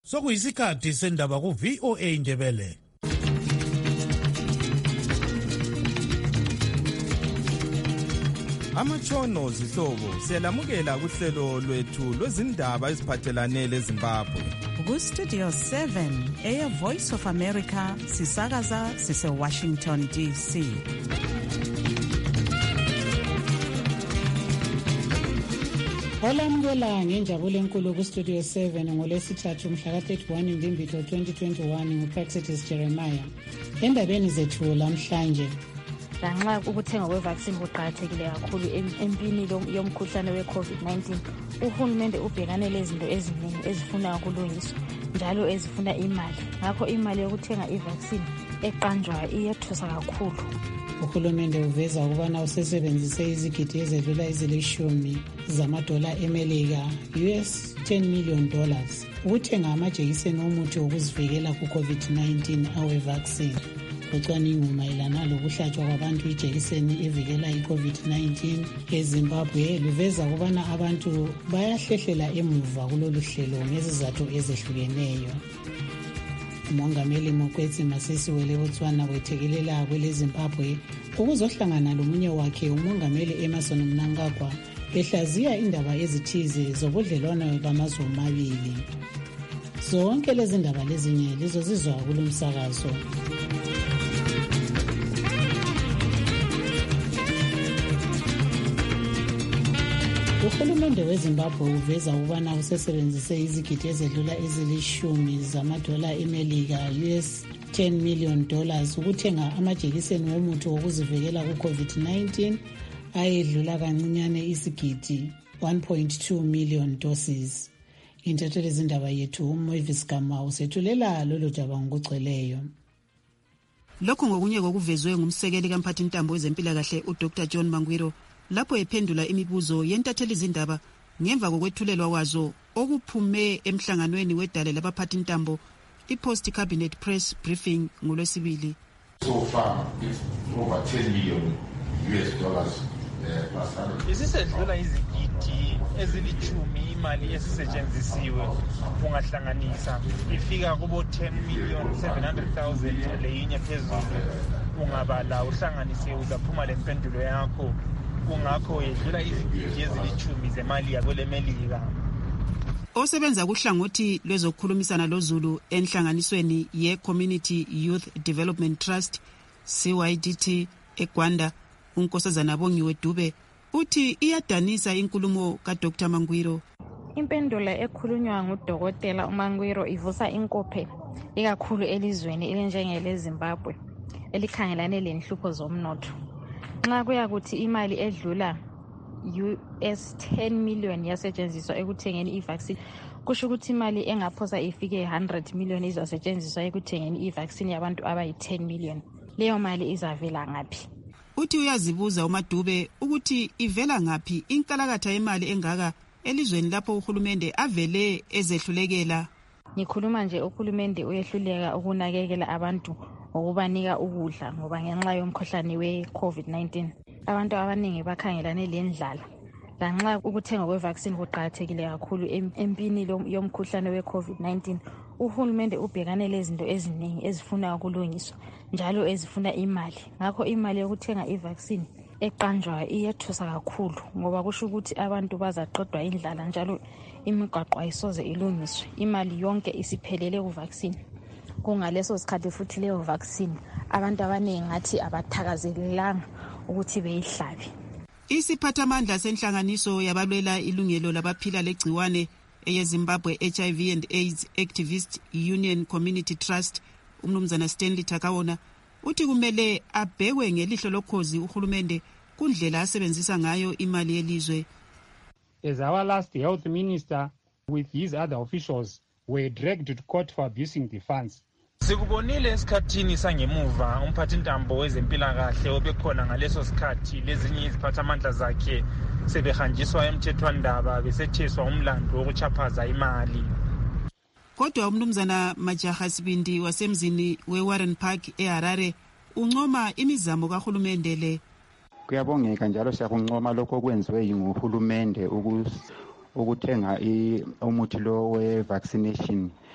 Sokuyisikhathi sendaba ku VOA Indebele. Amatshono zihlobo siyalamukela kuhlelo lwethu lwezindaba eziphathelane leZimbabwe. Ku-Studio 7 Air Voice of America sisakaza sise-Washington DC. Olamukela ngenjabulo enkulu ku-Studio 7 ngolwesithathu mhla ka-31 Mbimbitho 2021 nguPraxitis Jeremiah. Endabeni zethu lamhlanje, lanxa ukuthenga kwe-vaccine kuqakathekile kakhulu empini yomkhuhlane we-COVID-19, uhulumende ubhekane lezinto eziningi ezifuna ukulungiswa njalo ezifuna imali. Ngakho imali yokuthenga i-vaccine eqanjwayo iyethusa kakhulu. Uhulumende uveza ukubana usesebenzise izigidi ezedlula ezilishumi zamadola eMelika, US $10 million, ukuthenga amajekiseni omuthi wokuzivikela ku-COVID-19 awe-vaccine. Ucwaningo mayelana lokuhlatshwa kwabantu ijekiseni evikela i-COVID-19 eZimbabwe luveza ukubana abantu bayahlehlela emuva kulolu hlelo ngezizathu ezehlukeneyo. Umongameli Mokwetsi Masisi weLebotswana wethekelela kweleZimbabwe ukuzohlangana lomunye wakhe umongameli Emmerson Mnangagwa behlaziya indaba ezithize zobudlelwano bamazwe amabili. Zonke lezi ndaba lezinye lizozizwa kulo msakazo. Uhulumende weZimbabwe uveza ukubana usesebenzise izigidi ezedlula ezilishumi zamadola eMelika, US $10 million, ukuthenga amajekiseni womuthi wokuzivikela ku-COVID-19 ayedlula kancinyane isigidi 1.2 million doses. Intetho lezindaba yethu uMoivis Gama usethulela lolu daba ngokugcweleyo. Lokhu ngokunye kokuvezwe ngumsekeli kamphathintambo wezempilakahle uDr John Mangwiro lapho ephendula imibuzo yentatheli izindaba ngemva kokwethulelwa kwazo okuphume emhlanganweni wedale labaphathintambo i-Post Cabinet Press Briefing ngolwesibili. So far it's over $10 million. Isisedlula izigidi ezilithumi imali esisetshenzisiwe ungahlanganisa ifika kubo 10,700,000 leyinye phezulu ungabala uhlanganise uzaphuma lempendulo yakho. Kungakho yedlula izigidi ezilithumi zemali yakwelemelika. Osebenza kuhlangothi lwezokukhulumisana loZulu enhlanganisweni ye-Community Youth Development Trust CYDT eGwanda, uNkosazana Bongiwe Dube uthi iyadanisa inkulumo kaDr Mangwiro. Impendulo ekhulunywa ngudokotela uMangwiro ivusa inkophe ikakhulu elizweni elinjengeleZimbabwe elikhangelane lenhlupho zomnotho. Nxa kuyakuthi imali edlula US $10 million yasetshenziswa ekuthengeni i-vaccine, kusho ukuthi imali engaphosa ifike 100 million izasetshenziswa ekuthengeni i-vaccine yabantu abayi-10 million. Leyo mali izavela ngaphi? Uthi uyazibuza uMadube ukuthi ivela ngaphi inkalakatha yemali engaka elizweni lapho uhulumende avele ezehlulekela. Ngikhuluma nje uhulumende uyehluleka ukunakekela abantu ngokubanika ukudla ngoba ngenxa yomkhuhlane we-COVID-19 abantu abaningi bakhangelane lendlala. Lanxa ukuthenga kwe-vaccine kuqakathekile kakhulu empini yomkhuhlane we-COVID-19, uhulumende ubhekane lezinto eziningi ezifuna ukulungiswa njalo ezifuna imali. Ngakho imali yokuthenga i-vaccine eqanjwayo iyethusa kakhulu ngoba kusho ukuthi abantu bazaqedwa indlala njalo imigwaqo ayisoze ilungiswe. Imali yonke isiphelele ku-vaccine. Kungaleso sikhathi futhi leyo vaccine abantu abaningi ngathi abathakazelelanga ukuthi beyihlabe. Isiphathamandla senhlanganiso yabalwela ilungelo labaphila legciwane eyeZimbabwe HIV and AIDS Activist Union Community Trust umnumzana Stanley Takawona uthi kumele abhekwe ngelihlo lokhozi uhulumende kundlela asebenzisa ngayo imali yelizwe. As our last health minister with his other officials were dragged to court for abusing the funds. Sikubonile esikhathini sangemuva umphathintambo wezempilakahle obekhona ngaleso sikhathi lezinye iziphathamandla zakhe sebehanjiswa emthethwandaba besetheswa umlando wokuchaphaza imali. Kodwa umnumzana Majaha Sibindi wasemzini weWarren Park eHarare uncoma imizamo kahulumende le. Kuyabongeka njalo siyakuncoma lokho okwenziwe nguhulumende ukuthenga umuthi lo we-vaccination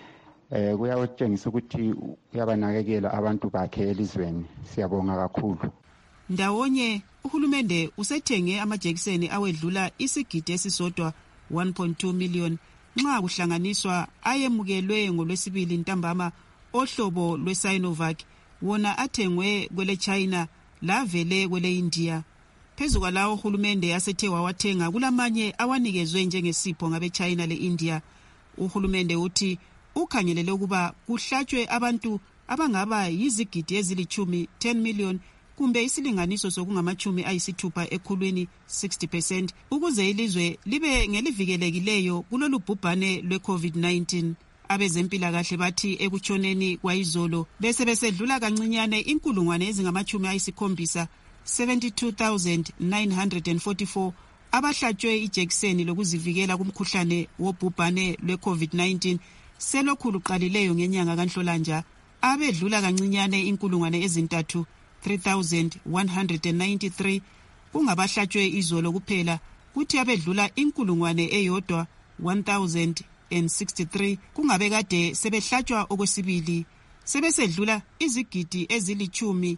kuyatshengisa ukuthi uyabanakekela abantu bakhe elizweni. Siyabonga kakhulu. Ndawonye uhulumende usethenge amajekiseni awedlula isigidi esisodwa 1.2 million nxa kuhlanganiswa ayemukelwe ngolwesibili ntambama ohlobo lwe-Sinovac wona athengwe kwele China lavele kwele India. Phezu kwalawo uhulumende yasethe wawathenga kulamanye awanikezwe njengesipho ngabe China le India. Uhulumende uthi ukhangelele ukuba kuhlatshwe abantu abangaba yizigidi ezilithumi 10 million kumbe isilinganiso sokungamachumi ayisithupha ekhulwini 60% ukuze ilizwe libe ngelivikelekileyo kulolu bhubhane lwe-COVID-19. Abezempilakahle bathi ekutshoneni kwayizolo bese besedlula kancinyane inkulungwane ezingamachumi ayisikhombisa 72,944 abahlatshwe ijekiseni lokuzivikela kumkhuhlane wobhubhane lwe-COVID-19 selokhu luqalileyo ngenyanga kaNhlolanja. Abedlula kancinyane inkulungwane ezintathu 3,193 kungabahlatshwe izolo kuphela, kuthi abedlula inkulungwane eyodwa 1,063 kungabe kade sebehlatshwa okwesibili. Sebesedlula izigidi ezilithumi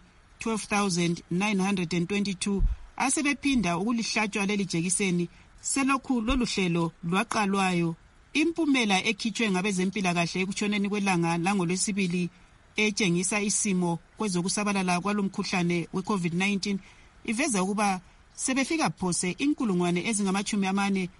12,922 asebephinda ukulihlatshwa leli jekiseni selokhu lolu hlelo lwaqalwayo. Impumela ekhitshwe ngabezempilakahle ekutshoneni kwelanga langolwesibili etshengisa isimo kwezokusabalala kwalomkhuhlane we-COVID-19 iveza ukuba sebefika phose inkulungwane ezingamachumi amane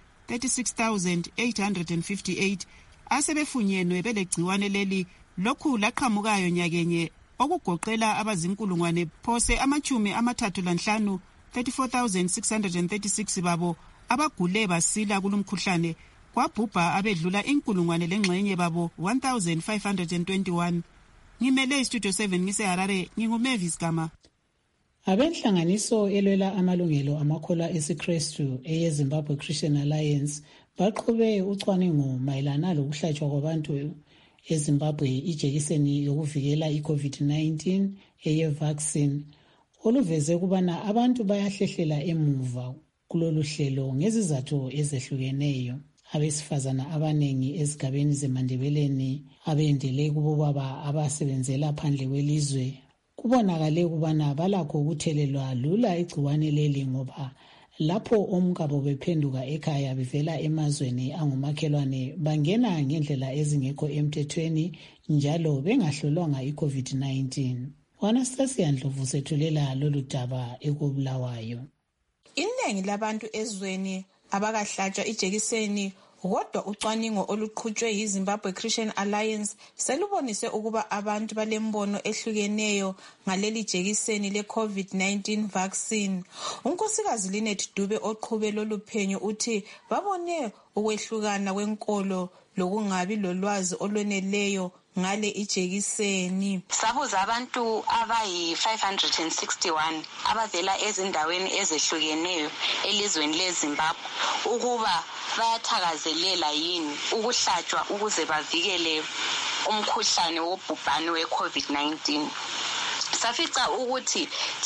36,858 asebefunyenwe belegciwane leli. Lokhu laqhamukayo nyakenye okugoqela abazinkulungwane phose amachumi amathathu lanhlanu 34,636 babo abagule basila kulomkhuhlane, kwabhubha abedlula inkulungwane lengxenye babo 1,521. Ngimele istudio 7 ngiseHarare, nginguMavis Gama. Abenhlanganiso elwela amalungelo amakholwa esiKristu eyeZimbabwe Christian Alliance baqhube ucwaningo mayelana lokuhlatshwa kwabantu eZimbabwe ijekiseni yokuvikela iCovid-19 eye-vaccine oluveze ukubana abantu bayahlehlela emuva kulolu hlelo ngezizathu ezehlukeneyo. Abesifazana abanengi ezigabeni zeMandebeleni abendele kubobaba abasebenzela phandle kwelizwe kubonakale ukubana balakho ukuthelelwa lula igciwane leli ngoba lapho omkabo bephenduka ekhaya bevela emazweni angumakhelwane bangena ngendlela ezingekho emthethweni njalo bengahlolwanga iCovid-19. Anastasia Ndlovu sethulela lolu daba ekubulawayo. Iningi labantu ezweni abakahlatshwa ijekiseni kodwa ucwaningo oluqhutshwe yiZimbabwe Christian Alliance selubonise ukuba abantu balembono ehlukeneyo ngaleli jekiseni le-COVID-19 vaccine. Unkosikazi Linet Dube oqhube lolu phenyo uthi babone ukwehlukana kwenkolo lokungabi lolwazi olweneleyo ngale ijekiseni. Sabuza abantu abayi-561 abavela ezindaweni ezehlukeneyo elizweni leZimbabwe ukuba bayathakazelela yini ukuhlatshwa ukuze bavikele umkhuhlane wobhubhane we-COVID-19. Safica ukuthi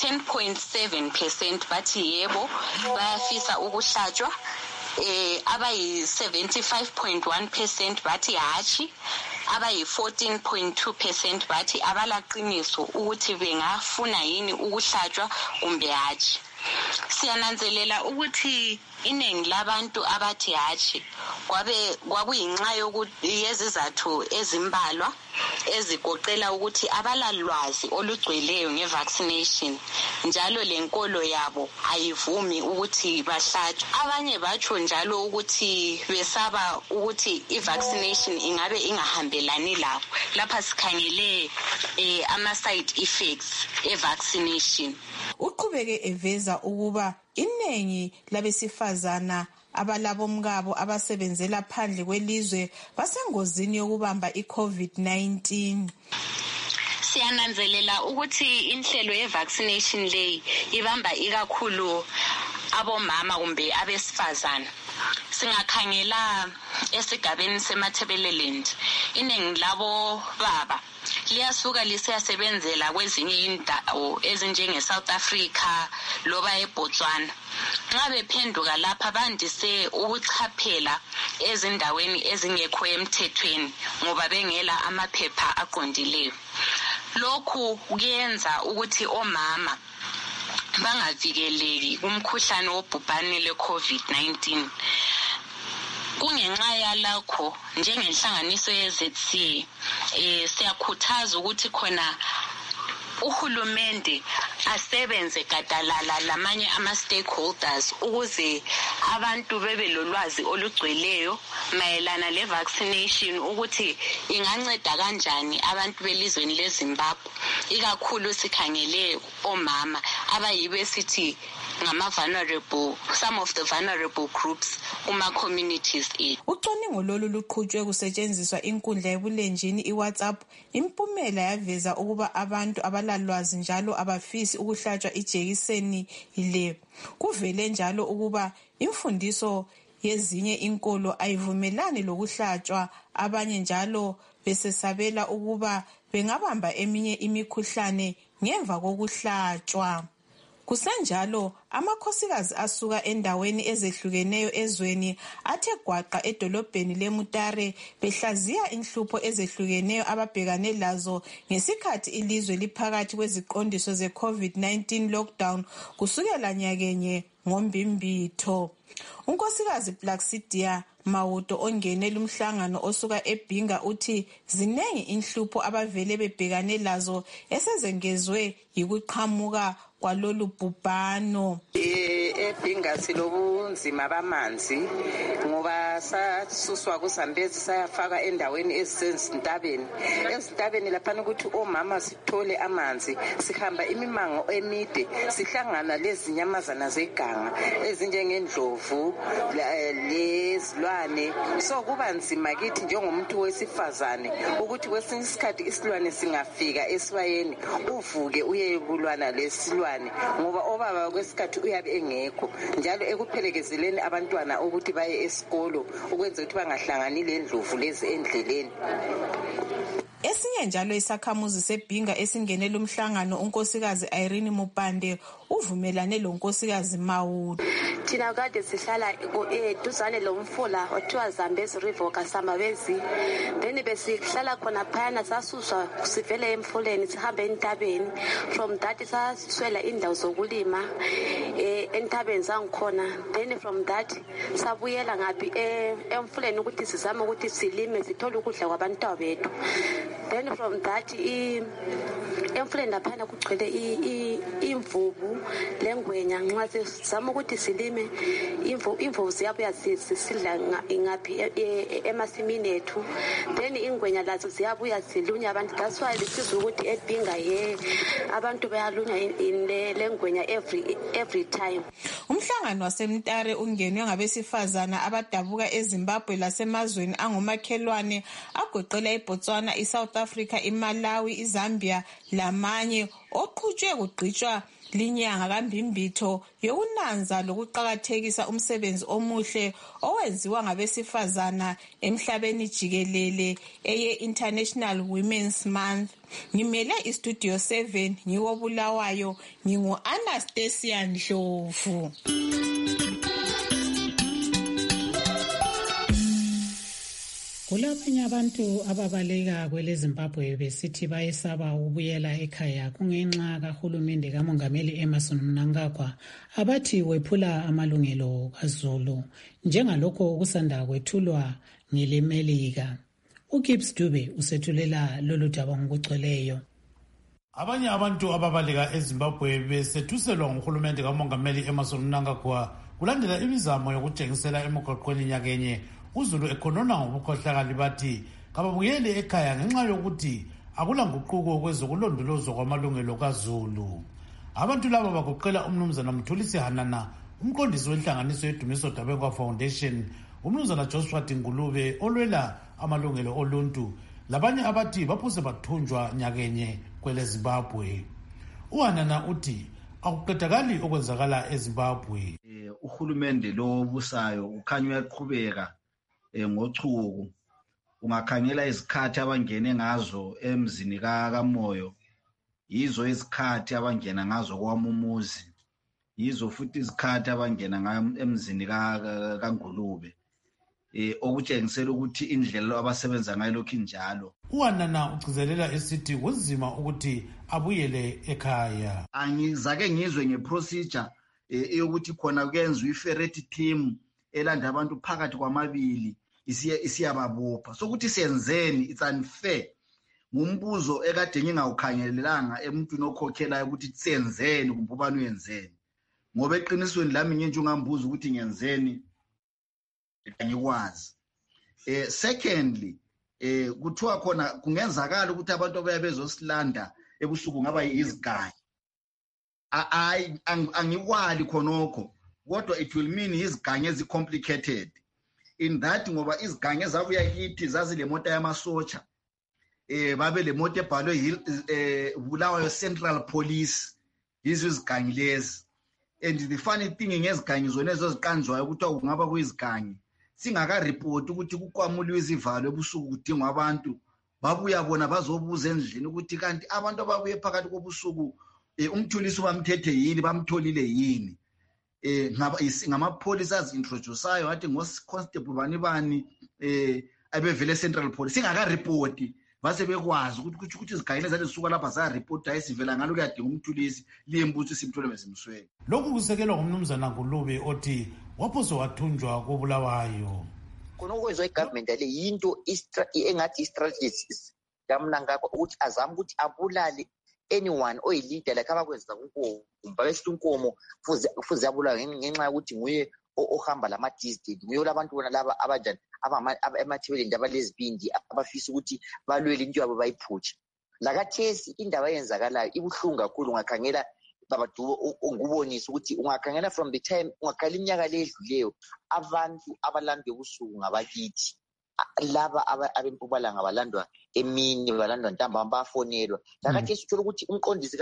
10.7% bathi yebo bayafisa ukuhlatshwa, abayi-75.1% bathi hatshi, abayi-14.2% bathi abalaqiniso ukuthi bengafuna yini ukuhlatshwa kumbe hatshi. Siyananzelela ukuthi iningi labantu abathi hatshi kwakuyinxa yezizathu ezimbalwa ezigoqela ukuthi abalalwazi olugcweleyo nge-vaccination njalo lenkolo yabo ayivumi ukuthi bahlatshwe. Abanye batsho njalo ukuthi besaba ukuthi i-vaccination ingabe ingahambelani labo. Lapha sikhangele ama-side effects e-vaccination. Uqhubeke eveza ukuba iningi labesifazana abalabomkabo abasebenzela phandle kwelizwe basengozini yokubamba iCovid-19. Siyananzelela ukuthi inhlelo ye-vaccination leyi ibamba ikakhulu abomama kumbe abesifazana. Singakhangela esigabeni seMatabeleland, iningi labo baba liyasuka lisiyasebenzela kwezinye indawo ezinjenge-South Africa loba eBotswana. Nxa bephenduka lapha bandise ukuchaphela ezindaweni ezingekho emthethweni ngoba bengela amaphepha aqondileyo. Lokhu kuyenza ukuthi omama bangavikeleki kumkhuhlane wobhubhane le-COVID-19. Kungenxa yalakho njengenhlanganiso ye-ZC siyakhuthaza ukuthi khona uhulumende asebenze gadalala lamanye ama-stakeholders ukuze abantu bebe lolwazi olugcweleyo mayelana le-vaccination ukuthi inganceda kanjani abantu belizweni leZimbabwe, ikakhulu sikhangele omama abayibo esithi ngama-vulnerable, some of the vulnerable groups kuma-communities ethu. Ucwaningo lolu luqhutshwe kusetshenziswa inkundla yebulenjini iWhatsApp. Impumela yaveza ukuba abantu abalalwazi njalo abafisi ukuhlatshwa ijekiseni le. Kuvele njalo ukuba imfundiso yezinye inkolo ayivumelani lokuhlatshwa, abanye njalo besesabela ukuba bengabamba eminye imikhuhlane ngemva kokuhlatshwa. Kusenjalo amakhosikazi asuka endaweni ezehlukeneyo ezweni athe gwaqa edolobheni leMutare behlaziya inhlupho ezehlukeneyo ababhekane lazo ngesikhathi ilizwe liphakathi kweziqondiso ze-COVID-19 lockdown kusukela nyakenye ngoMbimbitho. Unkosikazi Plaxidia Mawuto ongene lumhlangano osuka eBhinga uthi zinengi inhlupho abavele bebhekane lazo esezengezwe yikuqhamuka kwalolu bhubhano. eBhinga silobunzima bamanzi ngoba sasuswa kuSambezi sayafaka endaweni ezisentabeni. Ezintabeni lapha ukuthi omama sithole amanzi, sihamba imimango emide, sihlangana lezinyamazana zeganga ezinjengendlovu lezilwane. So kuba nzima kithi njengomuntu wesifazane ukuthi kwesinye isikhathi isilwane singafika esibayeni uvuke uyekulwana lesilwane ngoba obaba kwesikhathi uyabe engekho, njalo ekuphelekezeleni abantwana ukuthi baye esikolo ukwenza ukuthi bangahlangani lendlovu lezi endleleni. Esinye njalo isakhamuzi seBhinga esingene lumhlangano unkosikazi Irene Mupande uvumelane lonkosikazi Mawuto. Thina kade sihlala eduzane lomfula othiwa Zambezi River kaSamabezi, then besihlala khona phana sasuswa sivele emfuleni sihambe entabeni. From that saswela indawo zokulima entabeni zangikhona, then from that sabuyela ngapi emfuleni ukuthi sizame ukuthi silime sithole ukudla kwabantwana bethu. Then from that emfuleni laphana kugcwele imvubu lengwenya. Nxa sizama ukuthi silime imvubu ziyabuya zisidla ngaphi emasimini ethu, then ingwenya lazo ziyabuya zilunya abantu. That's why lisizwe ukuthi eBhinga abantu bayalunya lengwenya every time. Umhlangano waseMtare ungenwe ngabesifazana abadabuka eZimbabwe lasemazweni angomakhelwane agoqela iBotswana, iSouth Africa, iMalawi, iZambia lamanye, oqhutshwe kugqitshwa linyanga kaMbimbitho yokunanza lokuqakathekisa umsebenzi omuhle owenziwa ngabesifazana emhlabeni jikelele eye-International Women's Month. Ngimele iStudio 7 ngiwobulawayo, ngingu-Anastasia Ndlovu. Kulabanye abantu ababaleka kweleZimbabwe besithi bayesaba ukubuyela ekhaya kungenxa kahulumende kamongameli Emmerson Mnangagwa abathi wephula amalungelo kaZulu, njengalokho kusanda kwethulwa ngeleMelika. uGibbs Dube usethulela lolu daba ngokugcweleyo. Abanye abantu ababaleka eZimbabwe besethuselwa nguhulumende kamongameli Emmerson Mnangagwa kulandela imizamo yokutshengisela emigwaqweni nyakenye uZulu ekhonona ngobukhohlakali bathi kababuyeli ekhaya ngenxa yokuthi akulanguquko kwezokulondolozwa kwamalungelo kaZulu. Abantu laba bagoqela umnumzana Mthulisi Hanana, umqondisi wenhlanganiso yeDumiso Dabengwa Foundation, umnumzana Joshua Dingulube olwela amalungelo oluntu, labanye abathi baphose bathunjwa nyakenye kweleZimbabwe. uHanana uthi akuqedakali okwenzakala eZimbabwe. Uhulumende lo obusayo ukhanya uyaqhubeka ngochuku. Ungakhangela izikhathi abangene ngazo emzini kaMoyo, yizo izikhathi abangena ngazo kwaMumuzi, yizo futhi izikhathi abangena ngayo emzini kaNgulube. Okutshengisela ukuthi indlela abasebenza ngayo lokhu injalo. uWanana ugcizelela esithi kunzima ukuthi abuyele ekhaya. Angizake ngizwe ngeprocedure yokuthi khona kuyenzwa iferret team elanda abantu phakathi kwamabili isiyababopha. Sokuthi senzeni, it's unfair. Ngumbuzo ekade ngingawukhangelelanga emuntwini okhokhelayo ukuthi senzeni kumbe ubani uyenzeni. Ngoba eqinisweni lami nje ungambuza ukuthi ngenzeni angikwazi. Secondly, kuthiwa khona kungenzakala ukuthi abantu abaye bezosilanda ebusuku ngaba yizigangi. Angikwali khonokho, kodwa it will mean izigangi ezi-complicated. In that ngoba izigangi ezabuya kithi zazile moto yamasotsha, babe le moto ebhalwe Bulawayo Central Police, yizo izigangi lezi. And the funny thing ngezigangi zona ezoziqanjwayo ukuthi kungaba kuyizigangi singaka-report ukuthi kukwamuliwe izivalo ebusuku kudingwa abantu, babuya bona bazobuza endlini ukuthi kanti abantu ababuye phakathi kobusuku umthulisi bamthethe yini, bamtholile yini. Ngamapholisa azi-introdusayo wathi ngo-constable bani abevele Central Police singaka-report base bekwazi ukuthi izigayile zathi zisuka lapha za-report hayi sivela ngalo kuyadinga umthulisi liyembuthi simthole bezimsweni. Lokhu kusekelwa ngumnumzana Ngulube othi waphoso wathunjwa koBulawayo. Kunokwenziwa igovernment le yinto engathi i-strategies kaMnangagwa ukuthi azame ukuthi abulale anyone oyilida like abakwenza kuNkomo, besithi uNkomo fuze abulawe ngenxa yokuthi nguye ohamba lama-distant, nguye labantu bona laba abanjani emathebeleni abalezibindi abafisa ukuthi balwele into yabo bayiphutshe. Lakathesi indaba eyenzakalayo ibuhlungu kakhulu. Ungakhangela babadubo ngubonisa ukuthi ungakhangela from the time ungakhala iminyaka le edluleyo abantu abalandwe ebusuku ngabakithi, laba abempumalanga balandwa emini, balandwa ntambama, bafonelwa. Lakathesi uthola ukuthi umqondisi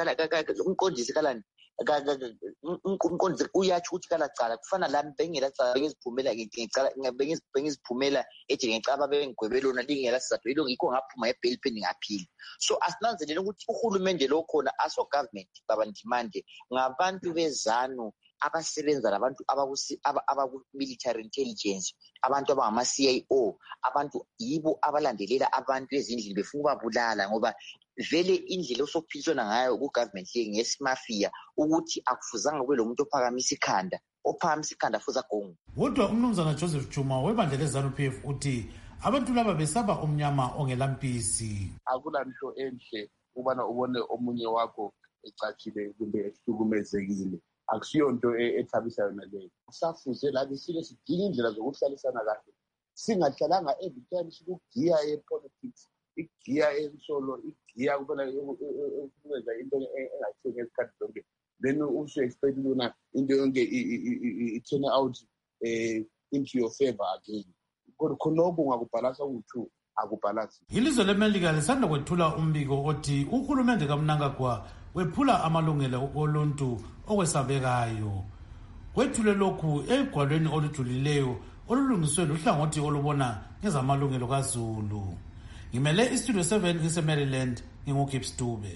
uyatsho ukuthi kalacala kufana lami bengelacala bengiziphumela ejele ngecala bengigwebe lona lingela sizathu yikho ngaphuma ebheli phendi ngaphila. So asinanzelele ukuthi uhulumende lo khona aso government babandimande ngabantu bezanu abasebenza labantu abaku-military intelligence, abantu abangama-CIO, abantu yibo abalandelela abantu ezindlini befuna ukubabulala, ngoba vele indlela osophiliswana ngayo ku-government le ngesimafia ukuthi akufuzanga kube lo muntu ophakamisa ikhanda futhi agongo. Kodwa umnumzana Joseph Chuma webandla le-ZANU-PF uthi abantu laba besaba umnyama ongelampisi. Akulanto enhle ubana ubone omunye wakho ecatshile kumbe ehlukumezekile. Akusiyo nto ethabisa yona leyo. Kusafuze lathi sike sidinga indlela zokuhlalisana kahle, singahlalanga every time sikugiya e-politics, igiya emsolo, igiya kubona ukwenza into engathini ngesikhathi zonke, then usu-expect lona into yonke i-turn out into your favor again. Khonokho ungakubhalasa ukuthi akubhalasi. Ilizwe leMelika lisanda kwethula umbiko othi uhulumende kaMnangagwa wephula amalungelo oluntu okwesabekayo. Kwethule lokhu egwalweni olujulileyo olulungiswe luhlangothi olubona ngezamalungelo kaZulu. Ngimele iStudio 7 ngise-Maryland, nginguGibbs Dube.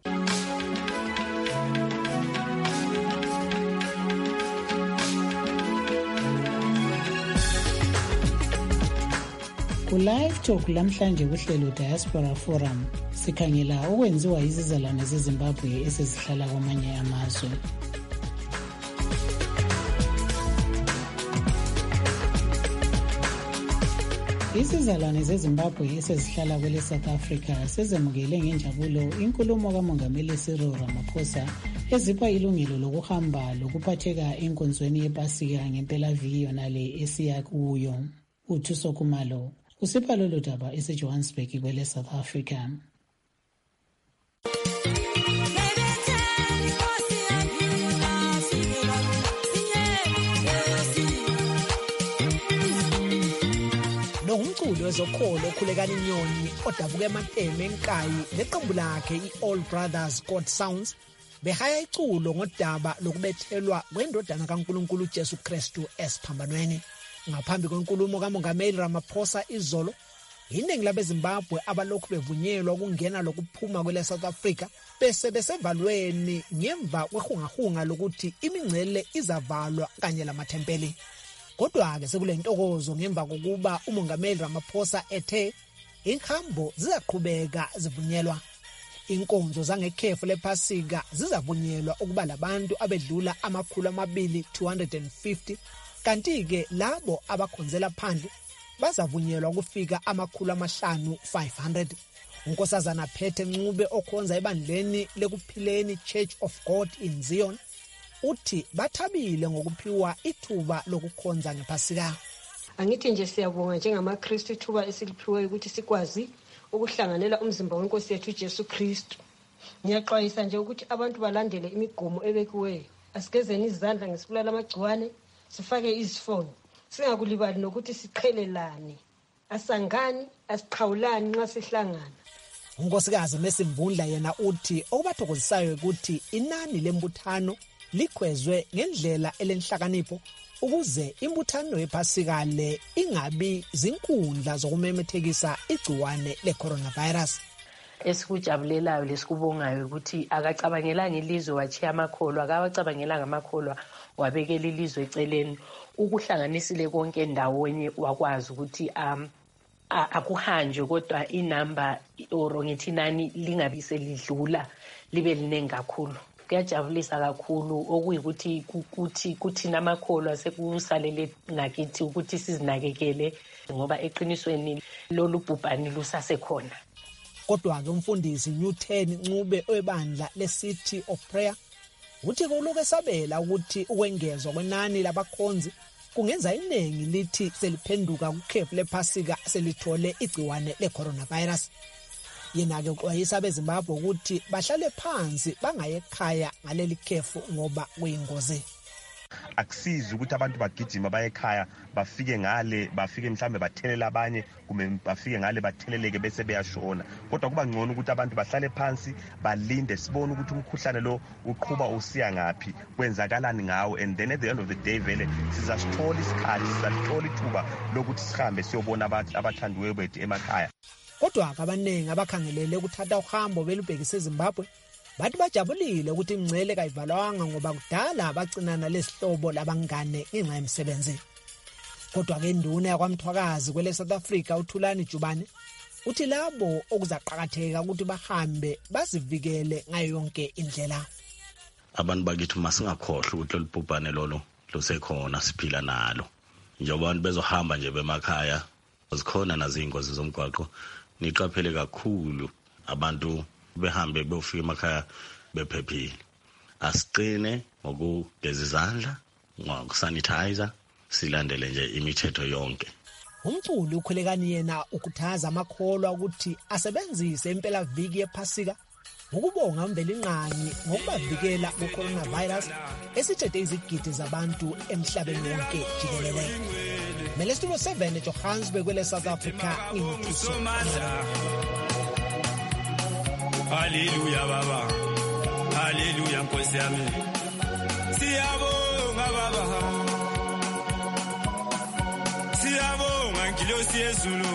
Ku-Live Talk lamhlanje kuhlelo Diaspora Forum sikhangela okwenziwa izizalwane zeZimbabwe esezihlala kwamanye amazwe. Izizalwane zeZimbabwe esezihlala kwele South Africa sezemukele ngenjabulo inkulumo kaMongameli Cyril Ramaphosa ezipha ilungelo lokuhamba lokuphatheka enkonzweni yePasika ngempelaviki yonale esiya kuyo. uThuso Khumalo usipha lolu daba eseJohannesburg kwele South Africa. Umculi wezokholo okhulekana inyoni odabuka emateme enkayi neqembu lakhe i-All Brothers God Sounds behaya iculo ngodaba lokubethelwa kwendodana kaNkulunkulu uJesu Kristu esiphambanweni. Ngaphambi kwenkulumo kaMongameli Ramaphosa izolo, iningi labeZimbabwe abalokhu bevunyelwa ukungena lokuphuma kwele South Africa bese besevalweni ngemva kwehungahunga lokuthi imingcele izavalwa kanye lamathempeli. Kodwa-ke sekule ntokozo ngemva kokuba uMongameli Ramaphosa ethe inhambo zizaqhubeka zivunyelwa. Inkonzo zangekhefu lePhasika zizavunyelwa ukuba labantu abedlula 250, kanti-ke labo abakhonzela phandle bazavunyelwa ukufika 500. uNkosazana Phethe Ncube okhonza ebandleni lekuphileni Church of God in Zion uthi bathabile ngokuphiwa ithuba lokukhonza ngePhasika. Angithi nje siyabonga njengamaKristu ithuba esiliphiwe ukuthi sikwazi ukuhlanganela umzimba weNkosi yethu Jesu Kristu. Ngiyaxwayisa nje ukuthi abantu balandele imigomo ebekiweyo. Asikezeni izandla ngesibulala amagciwane, sifake izifonyo. Singakulibali nokuthi siqhelelane. Asangani, asiqhawulani nxa sihlangana. uNkosikazi Mesimvundla yena uthi okubathokozisayo ukuthi inani lembuthano likhwezwe ngendlela elenhlakanipho ukuze imbuthano yePhasika le ingabi zinkundla zokumemethekisa igciwane le-coronavirus. Esikujabulelayo lesikubongayo ukuthi akacabangelanga ilizwe wachiya amakholwa, akawacabangelanga amakholwa wabekela ilizwe eceleni, ukuhlanganisile konke ndawonye wakwazi ukuthi akuhanjwe kodwa inamba or ngithi nani lingabi selidlula libe linengi kakhulu. Kuyajabulisa kakhulu okuyikuthi kuthi namakholwa sekusalele ngakithi ukuthi sizinakekele ngoba eqinisweni lolu bhubhani lusasekhona. Kodwa-ke umfundisi Newton Ncube webandla le-City of Prayer uthi kuluke esabela ukuthi ukwengezwa kwenani labakhonzi kungenza iningi lithi seliphenduka kukhefu lePhasika selithole igciwane le-coronavirus. Yena-ke uxwayisa abeZimbabwe ukuthi bahlale phansi bangaye ekhaya ngaleli khefu ngoba kuyingozi. Akusizi ukuthi abantu bagijima baye ekhaya bafike ngale bafike mhlambe bathelela abanye kumbe bafike ngale batheleleke bese beyashona. Kodwa kuba ngcono ukuthi abantu bahlale phansi balinde sibone ukuthi umkhuhlane lo uqhubha usiya ngapi, kwenzakalani ngawo, and then at the end of the day vele sizasithola isikhathi, sizathola ithuba lokuthi sihambe siyobona abathandiweyo bethu emakhaya. Kodwa abaningi abakhangelele ukuthatha uhambo belubhekise eZimbabwe bathi bajabulile ukuthi imingcele kayivalwanga ngoba kudala bacinana lesihlobo labangane ngenxa yemisebenzi. Kodwa-ke induna yakwaMthwakazi kwele South Africa uThulani Jubane uthi labo okuzaqakatheka ukuthi bahambe bazivikele ngayo yonke indlela. Abantu bakithi masingakhohlwa ukuthi lolubhubhane lolo lusekhona, siphila nalo. Njengoba abantu bezohamba nje bemakhaya zikhona nazo ingozi zomgwaqo, niqaphele kakhulu abantu behambe befika emakhaya bephephile. Asiqine ngokugeza izandla, ngokusanitizer, silandele nje imithetho yonke. Umculi uKholekani yena ukhuthaza amakholwa ukuthi asebenzise impela viki yePhasika ukubonga uMvelinqangi ngokubavikela ku-coronavirus esithethe izigidi zabantu emhlabeni wonke jikelele. Mele Studio 7 eJohannesburg kwele South Africa ingithuso. Hallelujah baba, hallelujah Nkosi yami, siyabonga baba, siyabonga Ngilosi yezulu,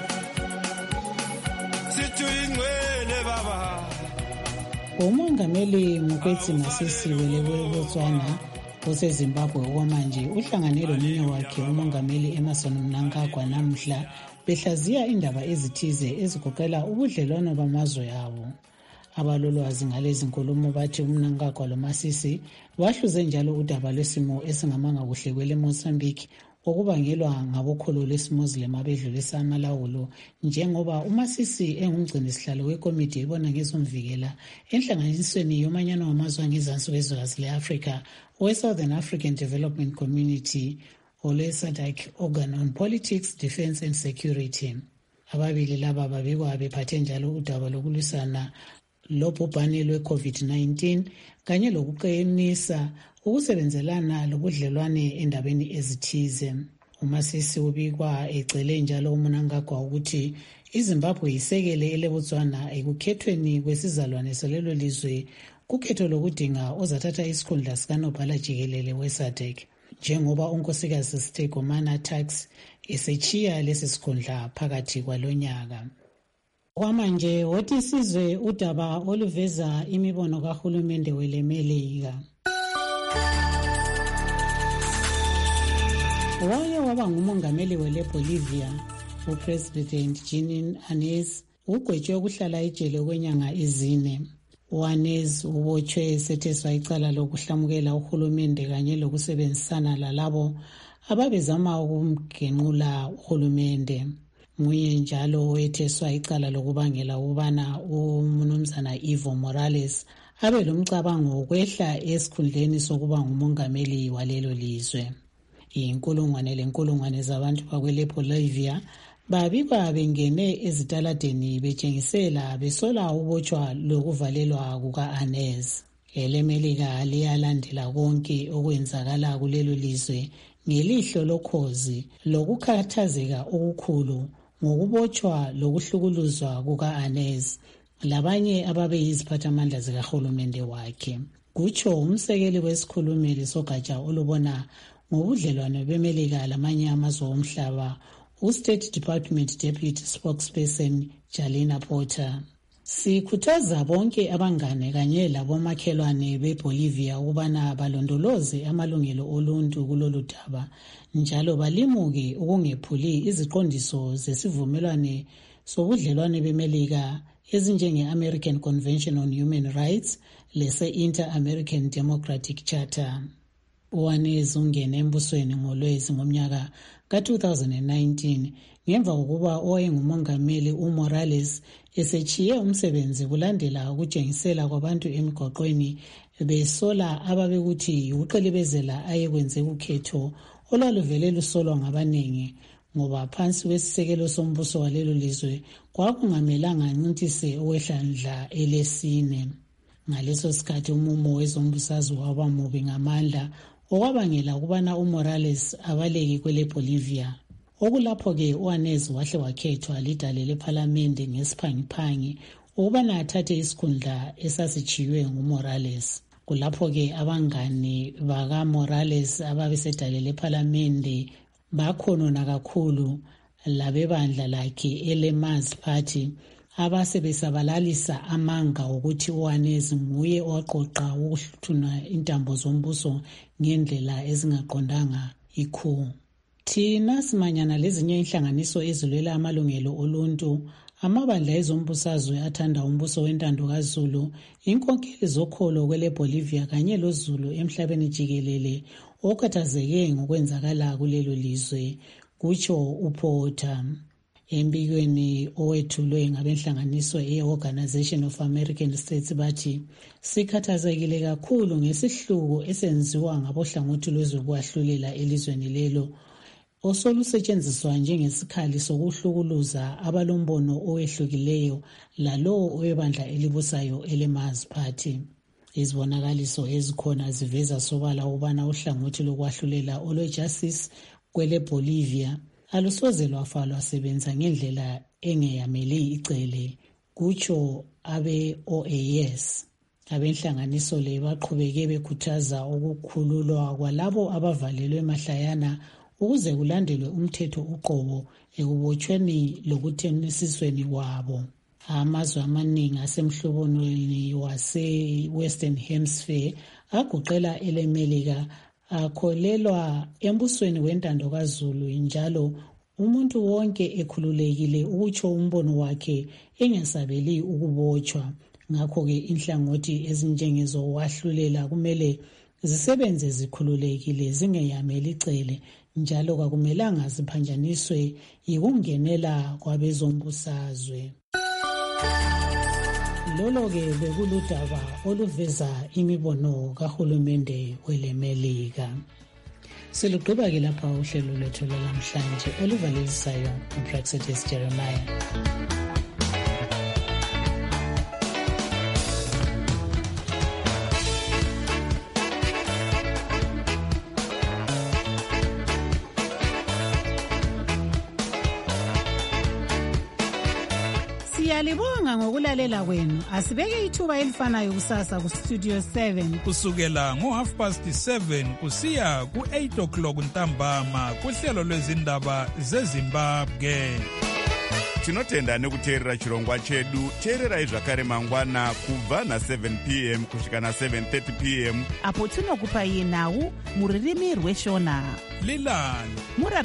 sithulingwele baba. uMongameli Mokgweetsi Masisi weBotswana oseZimbabwe okwamanje uhlangane lomunye wakhe uMongameli Emmerson Mnangagwa namuhla behlaziya indaba ezithize ezigoqela ubudlelwano bamazwe abo. Abalolwazi ngalezi nkulumo bathi uMnangagwa loMasisi bahluze njalo udaba lwesimo esingamanga kuhle kwele Mozambique okubangelwa ngabokholo lwesimuslim abedlulisa amalawulo, njengoba uMasisi engumgcini sihlalo wekomiti ebona ngezomvikela enhlanganisweni yomanyano wamazwe angezansi kwezwekazi le-Afrika we-Southern African Development Community ole-SADC Organ on Politics, Defence and Security. Ababili laba babikwa bephathe njalo udaba lokulwisana lobhubhane lwe-COVID-19 kanye lokuqinisa ukusebenzelana lobudlelwane endabeni ezithize. uMasisi ubikwa ecele njalo uMnangagwa ukuthi iZimbabwe isekele eleBotswana ekukhethweni kwesizalwane salelo lizwe kukhetho lokudinga ozathatha isikhundla sikanobhala jikelele we-SADC, njengoba unkosikazi Stegomana Tax esechiya lesi sikhundla phakathi kwalonyaka. Kwamanje wothi sizwe udaba oluveza imibono kahulumende welemelika. Wake waba ngumongameli weleBolivia, uPresident Jeanine Áñez ugwetshwe ukuhlala ejele kwenyanga ezine. U-Áñez ubotshwe esetheswa icala lokuhlamukela uhulumende kanye lokusebenzisana lalabo ababezama ukumgenqula uhulumende. Nguye njalo owetheswa icala lokubangela ukubana umnumzana Evo Morales abe lomcabango wokwehla esikhundleni sokuba ngumongameli walelo lizwe. Inkulungwane zabantu bakweleBolivia babikwa bengene ezitaladeni betshengisela besola ubotshwa lokuvalelwa kuka-Áñez. Elemelika liyalandela konke okwenzakala kulelo lizwe ngelihlo lokhozi lokukhathazeka okukhulu ngokubotshwa lokuhlukuluzwa kuka-Áñez labanye ababeyiziphathamandla zikahulumende wakhe. Kutsho umsekeli wesikhulumeli sogatsha olubona ngobudlelwano bemelika lamanye amazwe omhlaba, u-State Department Deputy Spokesperson Jalina Porter. Sikhuthaza bonke abangane kanye labomakhelwane beBolivia ukubana balondoloze amalungelo oluntu kulolu daba njalo balimuke ukungephuli iziqondiso zesivumelwane sobudlelwane bemelika ezinjenge-American Convention on Human Rights lese-Inter-American Democratic Charter. U-Áñez ungene embusweni ngoLwezi ngomnyaka ka-2019 ngemva kokuba owayengumongameli uMorales esechiye umsebenzi kulandela ukutshengisela kwabantu emigwaqweni besola ababekuthi ukuqilibezela ayekwenze ukhetho olwaluvele lusolwa ngabaningi ngoba phansi kwesisekelo sombuso walelo lizwe kwakungamelanga ncintise ukwehlandla elesine. Ngaleso sikhathi umumo wezombusazwe waba mubi ngamandla okwabangela ukubana uMorales abaleke kweleBolivia. Okulapho-ke u-Áñez wahle wakhethwa lidale lephalamende ngesiphangiphangi ukubana athathe isikhundla esasichiywe nguMorales. Kulapho-ke abangane bakaMorales ababesedale lephalamende bakhonona kakhulu labebandla lakhe eleMAS Party abasebesabalalisa amanga ukuthi u-Áñez nguye owaqoqa ukuhluthuna intambo zombuso ngendlela ezingaqondanga ikhu. Thina simanyana lezinye inhlanganiso ezilwela amalungelo oluntu, amabandla ezombusazwe athanda umbuso wentando kaZulu, inkokheli zokholo kweleBolivia kanye loZulu emhlabeni jikelele okhathazeke ngokwenzakala kulelo lizwe, kutsho uPorter. Embikweni owethulwe ngabenhlanganiso ye-Organization of American States bathi sikhathazekile kakhulu ngesihluku esenziwa ngabohlangothi lwezokwahlulela elizweni lelo osolusetshenziswa njengesikhali sokuhlukuluza abalombono owehlukileyo lalowo owebandla elibusayo eleMAS Party. Izibonakaliso ezikhona ziveza sobala ubana uhlangothi lokwahlulela olweJustice kweleBolivia alusoze lwafa lwasebenza ngendlela engeyameli icele, kutsho abe-OAS. Abenhlanganiso le baqhubeke bekhuthaza ukukhululwa kwalabo abavalelwe mahlayana ukuze kulandelwe umthetho uqobo ekubotshweni lokuthengisisweni kwabo. Amazwe amaningi asemhlobonweni wase-Western Hemisphere agoqela eleMelika akholelwa embusweni wentando kaZulu, njalo umuntu wonke ekhululekile ukutsho umbono wakhe engesabeli ukubotshwa. Ngakho-ke inhlangothi ezinjengezowahlulela kumele zisebenze zikhululekile zingeyameli icele, njalo kakumelanga ziphanjaniswe yikungenela kwabezombusazwe. Lolo-ke bekuludaba oluveza imibono kahulumende weleMelika. Silugqiba-ke lapha uhlelo lwethu lwalamhlanje oluvalelisayo uPraxedes Jeremiah. Siyalibonga ngokulalela kwenu. Asibeke ithuba elifanayo kusasa ku Studio 7 kusukela ngo7:30 kusiya ku8:00 ntambama kuhlelo lwezindaba zeZimbabwe. Tinotenda nekuteerera chirongwa chedu. Teererai zvakare mangwana kubva na7 p.m. kusvika na7:30 p.m. apo tinokupai nhau muririmi rweshona Lilani